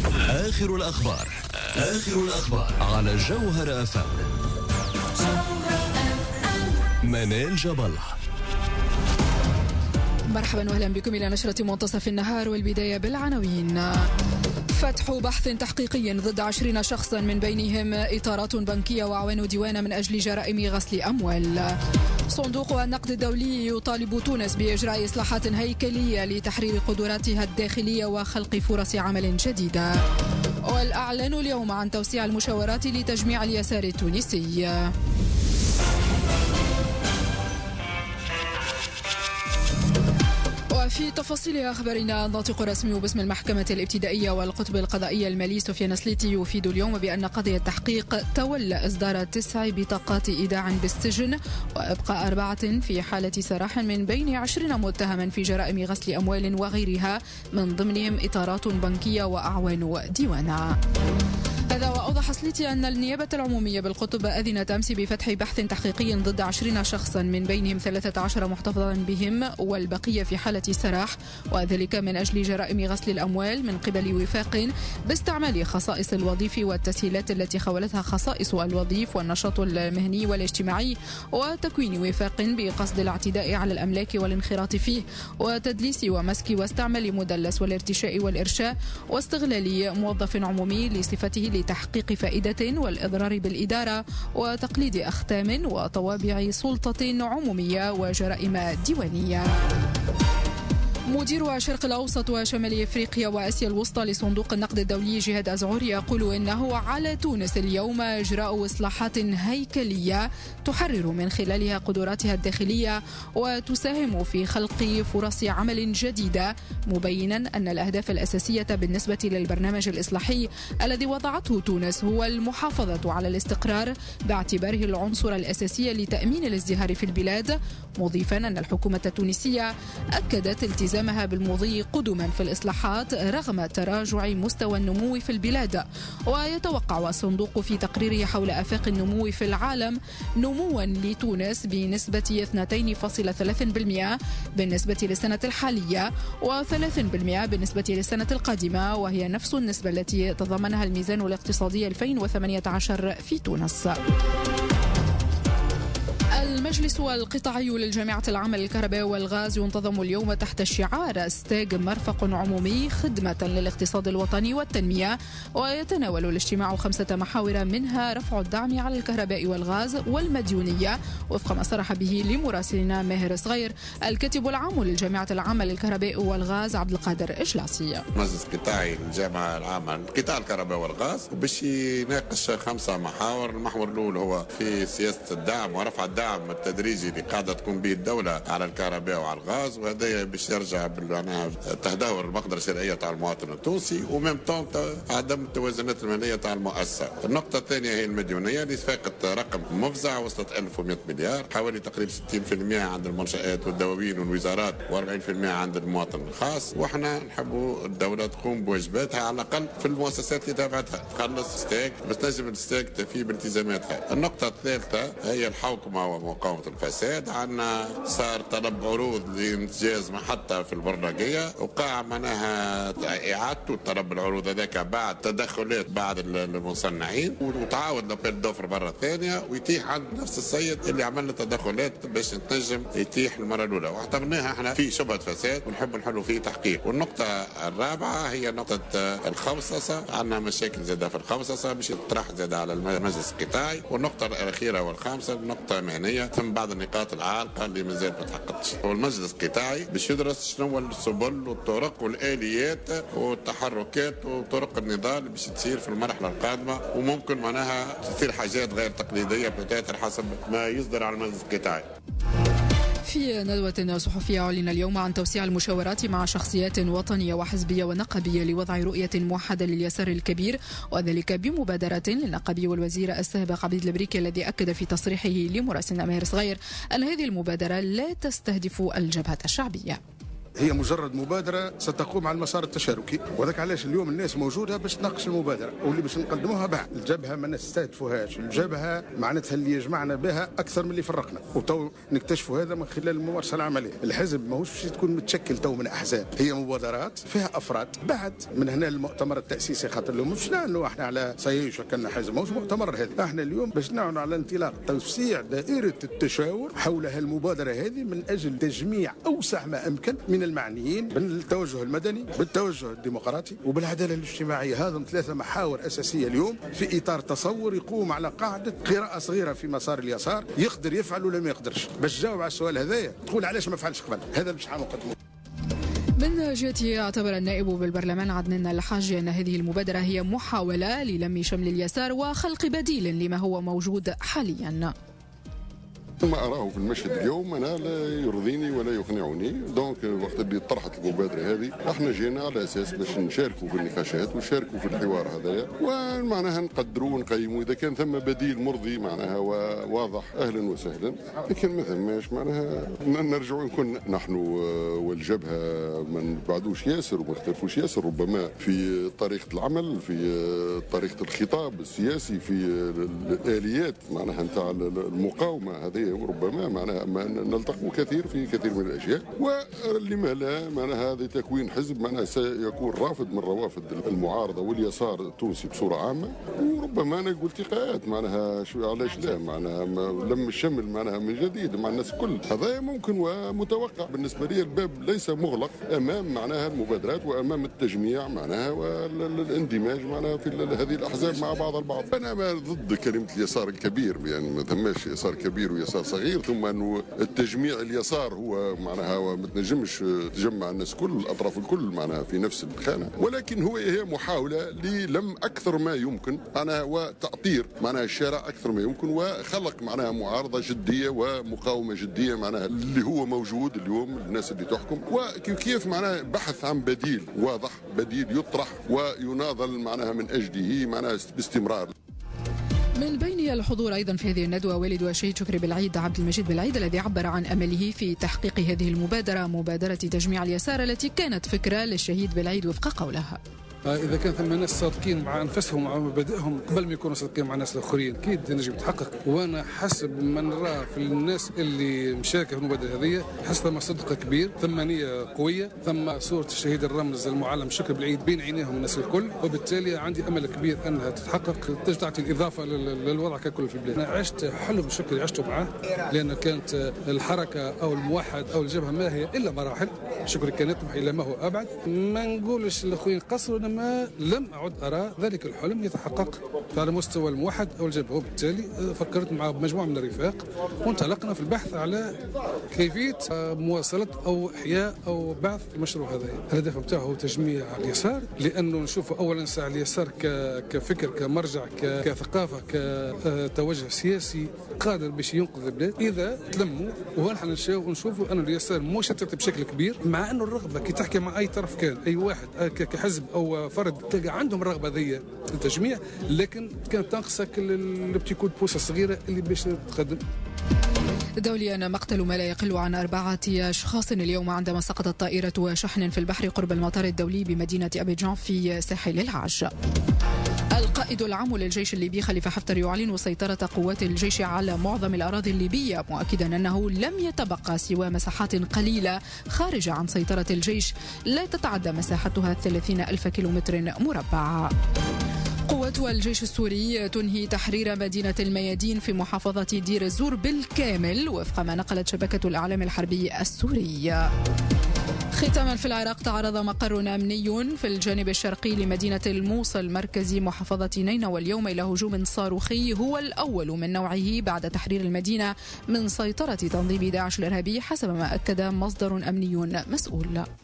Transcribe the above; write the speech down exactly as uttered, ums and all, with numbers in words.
آخر الأخبار آخر الأخبار على الجوهرة أف أم. منال جبل. مرحبا واهلا بكم إلى نشرة منتصف النهار، والبداية بالعناوين. فتح بحث تحقيقي ضد عشرين شخصا من بينهم إطارات بنكية وأعوان ديوان من أجل جرائم غسل أموال. صندوق النقد الدولي يطالب تونس بإجراء إصلاحات هيكلية لتحرير قدراتها الداخلية وخلق فرص عمل جديدة. والأعلن اليوم عن توسيع المشاورات لتجميع اليسار التونسي. وفي تفاصيل أخبارنا، الناطق الرسمي باسم المحكمة الابتدائية والقطب القضائية المالي سفيان سليتي يفيد اليوم بأن قضية التحقيق تولى إصدار تسع بطاقات إيداع بالسجن وإبقاء أربعة في حالة سراح من بين عشرين متهما في جرائم غسل أموال وغيرها، من ضمنهم إطارات بنكية وأعوان ديوان. هذا وأوضح سليتي أن النيابة العمومية بالقطب أذنت أمس بفتح بحث تحقيقي ضد عشرين شخصا من بينهم ثلاثة عشر محتفظا بهم والبقية في حالة سراح، وذلك من أجل جرائم غسل الأموال من قبل وفاق باستعمال خصائص الوظيف والتسهيلات التي خولتها خصائص الوظيف والنشاط المهني والاجتماعي، وتكوين وفاق بقصد الاعتداء على الأملاك والانخراط فيه، وتدليس ومسك واستعمال مدلس والارتشاء والإرشاء، واستغلال موظف عمومي لصفته لتحقيق فائدة والإضرار بالإدارة، وتقليد أختام وطوابع سلطة عمومية وجرائم ديوانية. مدير الشرق الأوسط وشمال أفريقيا وآسيا الوسطى لصندوق النقد الدولي جهاد أزعور يقول إنه على تونس اليوم إجراء إصلاحات هيكلية تحرر من خلالها قدراتها الداخلية وتساهم في خلق فرص عمل جديدة، مبينا أن الأهداف الأساسية بالنسبة للبرنامج الإصلاحي الذي وضعته تونس هو المحافظة على الاستقرار باعتباره العنصر الأساسي لتأمين الازدهار في البلاد، مضيفا أن الحكومة التونسية أكدت التزام بالمضي قدما في الإصلاحات رغم تراجع مستوى النمو في البلاد. ويتوقع الصندوق في تقريره حول آفاق النمو في العالم نموا لتونس بنسبة اثنين فاصلة ثلاثة بالمئة بالنسبة للسنة الحالية وثلاثة بالمئة بالنسبة للسنة القادمة، وهي نفس النسبة التي تضمنها الميزان الاقتصادي ألفين وثمانية عشر في تونس. المجلس القطاعي للجامعة العامة للكهرباء والغاز ينتظم اليوم تحت شعار استاج مرفق عمومي خدمة للاقتصاد الوطني والتنمية، ويتناول الاجتماع خمسة محاور منها رفع الدعم على الكهرباء والغاز والمديونية، وفق ما صرح به لمراسلنا ماهر صغير الكاتب العام للجامعة العامة للكهرباء والغاز عبد القادر إجلاسي. مجلس قطاعي للجامعة العامة لقطاع الكهرباء والغاز باش يناقش خمسة محاور. المحور الأول هو في سياسة الدعم ورفع الدعم التدريجي اللي قاعدة تكون به الدولة على الكهرباء وعلى الغاز، وهذا باش يرجع بالمعنى تدهور المقدرة الشرائية تاع المواطن التونسي، وميم طون عدم التوازنات المالية تاع المؤسسة. النقطة الثانية هي المديونية اللي فاقت رقم مفزع وصلت ألف ومئة مليار، حوالي تقريبا ستين بالمئة عند المنشآت والدواوين والوزارات وأربعين بالمئة عند المواطن الخاص، وإحنا نحبوا الدولة تقوم بواجباتها على الأقل في المؤسسات اللي تابعتها، تخلص ستاك بس تنجم الستاك تفي بالتزاماتها. النقطة الثالثة هي الحوكمة ومقاومة الفساد. عندنا صار طلب عروض لانجاز محطة في البرناقية، وقع معناها إعادة طلب العروض هذاك بعد تدخلات بعض المصنعين، وتعاود لابيل دوفر مرة ثانية، ويتيح عند نفس السيد اللي عمل تدخلات باش تنجم يتيح المرة الأولى، واعتبرناها احنا في شبهة فساد ونحب نحلوا فيه تحقيق. والنقطة الرابعة هي نقطة الخوصصة، عندنا مشاكل زادة في الخوصصة باش تطرح زادة على المجلس القطاعي. والنقطة الأخيرة والخامسة نقطة مهنية، ثم بعض النقاط العالقة اللي مازال ما تحققتش. والمجلس القطاعي باش يدرس شنو السبل والطرق والآليات والتحركات وطرق النضال اللي باش تصير في المرحلة القادمة، وممكن معناها تصير حاجات غير تقليدية بتاتر حسب ما يصدر على المجلس القطاعي. في ندوة صحفية أعلن اليوم عن توسيع المشاورات مع شخصيات وطنية وحزبية ونقابية لوضع رؤية موحدة لليسار الكبير، وذلك بمبادرة للنقابي والوزير السابق عبيد البريكي، الذي أكد في تصريحه لمراسلنا ماهر صغير أن هذه المبادرة لا تستهدف الجبهة الشعبية. هي مجرد مبادرة ستقوم على المسار التشاركي، وذاك علاش اليوم الناس موجودة باش تناقش المبادرة واللي باش نقدموها بعد. الجبهة ما نستهدفوهاش، الجبهة معناتها اللي يجمعنا بها أكثر من اللي فرقنا، وتو نكتشفوا هذا من خلال الممارسة العملية. الحزب ماهوش باش تكون متشكل تو من أحزاب، هي مبادرات فيها أفراد. بعد من هنا المؤتمر التأسيسي خاطر لهم مش نعنوا احنا على سيعيش وكنا حزب، ماهوش مؤتمر هذا. احنا اليوم باش نعنوا على انطلاق توسيع دائرة التشاور حول هالمبادرة هذه من أجل تجميع أوسع ما أمكن من المعنيين بالتوجه المدني، بالتوجه الديمقراطي، وبالعدالة الاجتماعية. هذا ثلاثة محاور أساسية اليوم في إطار تصور يقوم على قاعدة قراءة صغيرة في مسار اليسار، يقدر يفعل ولا ما يقدرش. باش تجاوب على السؤال هذايا تقول علاش ما فعلش قبل، هذا باش نقدمه. من جهته اعتبر النائب بالبرلمان عدنان الحاج أن هذه المبادرة هي محاولة للم شمل اليسار وخلق بديل لما هو موجود حاليا. ما أراه في المشهد اليوم أنا لا يرضيني ولا يقنعني. دونك وقت اللي طرحت المبادرة هذه احنا جينا على أساس باش نشاركوا في النقاشات ونشاركوا في الحوار هذايا، ومعناها نقدروا ونقيموا إذا كان ثم بديل مرضي معناها واضح أهلا وسهلا، لكن ما ثماش معناها نرجعوا نكون نحن والجبهة ما نبعدوش ياسر وما نختلفوش ياسر، ربما في طريقة العمل، في طريقة الخطاب السياسي، في الآليات معناها نتاع المقاومة هذه، وربما معناها نلتقوا كثير في كثير من الاشياء. ولما لا معناها هذا تكوين حزب معناها سيكون رافض من روافد المعارضه واليسار التونسي بصوره عامه، وربما انا قلت لقاءات معناها شو علاش لا معناها لم الشمل معناها من جديد مع الناس الكل. هذا ممكن ومتوقع بالنسبه لي. الباب ليس مغلق امام معناها المبادرات وامام التجميع معناها والاندماج معناها في هذه الاحزاب مع بعض البعض. انا ما ضد كلمه اليسار الكبير، يعني ما ثماش يسار كبير ويسار صغير، ثم انه التجميع اليسار هو معناها ما تنجمش تجمع الناس كل الاطراف الكل معناها في نفس الخانه، ولكن هو هي محاوله للم اكثر ما يمكن معناها وتأطير معناها الشارع اكثر ما يمكن، وخلق معناها معارضه جديه ومقاومه جديه معناها اللي هو موجود اليوم الناس اللي تحكم، وكيف معناها بحث عن بديل واضح، بديل يطرح ويناضل معناها من اجله معناها باستمرار. من بين الحضور أيضا في هذه الندوة والد والشهيد شكري بالعيد عبد المجيد بالعيد، الذي عبر عن أمله في تحقيق هذه المبادرة، مبادرة تجميع اليسار التي كانت فكرة للشهيد بالعيد وفق قولها. إذا كان ثم ناس صادقين مع أنفسهم ومع مبادئهم قبل ما يكونوا صادقين مع الناس الآخرين أكيد نجم يتحقق. وأنا حسب ما نراه في الناس اللي مشاركة في المبادرة هذه حس ثم صدق كبير، ثم نية قوية، ثم صورة الشهيد الرمز المعلم شكري بالعيد بين عينيهم الناس الكل، وبالتالي عندي أمل كبير أنها تتحقق، تعطي الإضافة للوضع ككل في البلاد. أنا عشت حلم شكري عشته معه، لأن كانت الحركة أو الموحد أو الجبهة ما هي إلا مراحل. شكري كان يطمح إلى ما هو أبعد. ما نقولش الأخوين قصروا، ما لم أعد أرى ذلك الحلم يتحقق على مستوى الموحد أو الجبهة، وبالتالي فكرت مع مجموعة من الرفاق وانطلقنا في البحث على كيفية مواصلة أو إحياء أو بعث المشروع هذا. الهدف بتاعه هو تجميع اليسار، لأنه نشوف أولا ساعة اليسار كفكر كمرجع كثقافة كتوجه سياسي قادر باش ينقذ البلاد إذا تلموا. ونحن نشوفوا أن اليسار مشتت بشكل كبير، مع أنه الرغبة كي تحكي مع أي طرف كان أي واحد كحزب أو فرد تلقى عندهم الرغبة ذي التجميع، لكن كانت تنقصك البتيكود بوسة صغيرة اللي باش تقدم. دوليا مقتل ما لا يقل عن أربعة أشخاص اليوم عندما سقطت طائرة شحن في البحر قرب المطار الدولي بمدينة أبيجان في ساحل العاج. القائد العام للجيش الليبي خليفة حفتر يعلن سيطرة قوات الجيش على معظم الأراضي الليبية، مؤكدا أنه لم يتبقى سوى مساحات قليلة خارجة عن سيطرة الجيش لا تتعدى مساحتها ثلاثين ألف كيلومتر مربع. قوات الجيش السوري تنهي تحرير مدينة الميادين في محافظة دير الزور بالكامل وفق ما نقلت شبكة الإعلام الحربي السوري. ختاما في العراق، تعرض مقر أمني في الجانب الشرقي لمدينة الموصل مركز محافظة نينوى اليوم إلى هجوم صاروخي هو الأول من نوعه بعد تحرير المدينة من سيطرة تنظيم داعش الإرهابي حسب ما أكد مصدر أمني مسؤول.